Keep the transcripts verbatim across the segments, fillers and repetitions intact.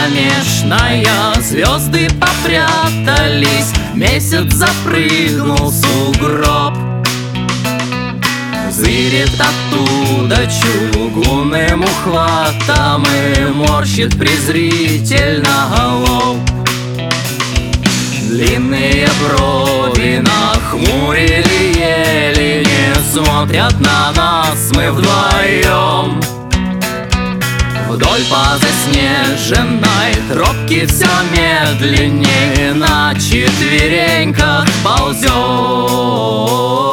кромешная. Звезды попрятались, месяц запрыгнул в сугроб. Зырит оттуда чугунным ухватом и морщит презрительно лоб. Длинные брови нахмурили елени, смотрят на нас мы вдвоем. Вдоль по заснеженной тропке все медленнее на четвереньках ползем.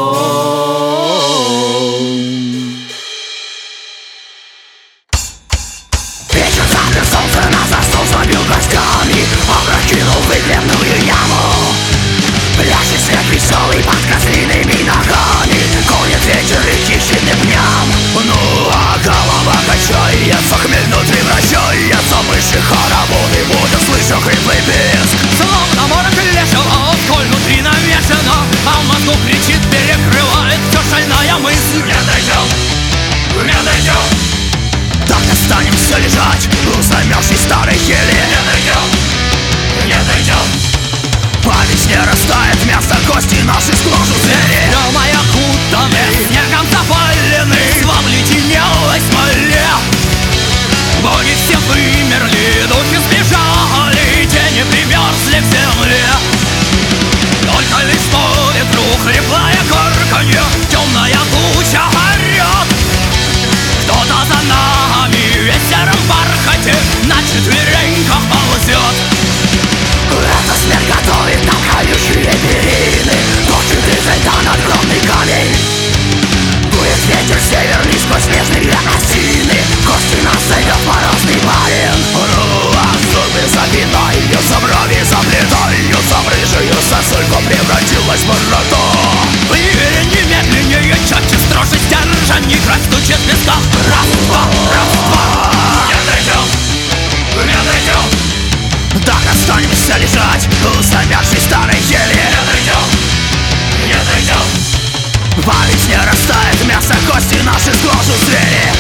Вечер замер, солнце на застол забил гвоздями, опрокинул выгребную яму. Пляж и свет веселый под козлиными ногами, гонит ветер и хищным дням. Ну а голова качается, хмель внутри вращается, мыши хороводы будут, слышу хриплый писк. Словно морок лешего, коль внутри намешано, а в мозгу кричит, перекрывает все шальная мысль. Не дойдем, не дойдем. Так останемся лежать у замерзшей старой ели. Не дойдем, не дойдем. Память не растает, вместо кости наши сглажут звери. Дома окутаны, снегом запалены, в обледенелой смоле. Боги все вымерли, духи сбежали, тени примерзли в земле. Только лишь по ветру хриплое карканье, темная туча орет. Кто-то за нами весь в сером бархате на четвереньках ползет. Эта смерть готовит нам колючие перины, точит из льда надгробный камень. Дует ветер северный сквозь снежные осины, кости нас зовет морозный парень. Ну а зубы запинаются, брови заплетаются, в рыжую сосульку превратилась борода. Увереннее, медленнее, четче, строже, стержень, кровь стучит в висках. Раз, два, раз, два. Не дойдем, не дойдем. Так останемся лежать у замерзшей старой ели. Не дойдем, не дойдем. Память не растает, вместо кости наши сглажут звери.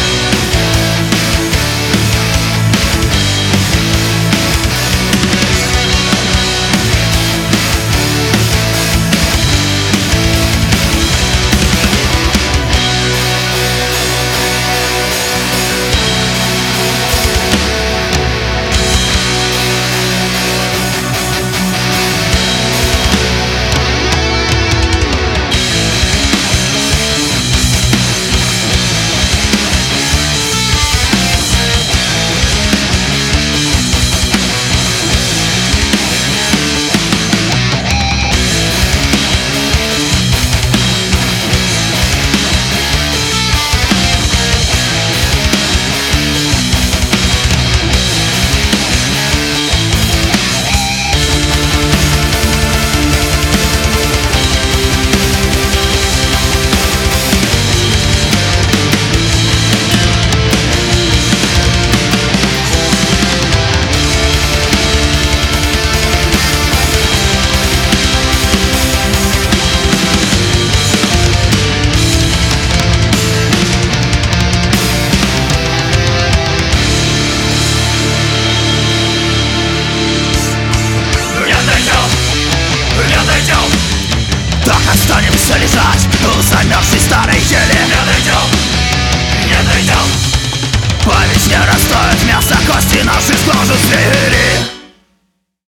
Останемся лежать у замерзшей старой ели. Не дойдем, не дойдем. Память не растает, вместо кости наши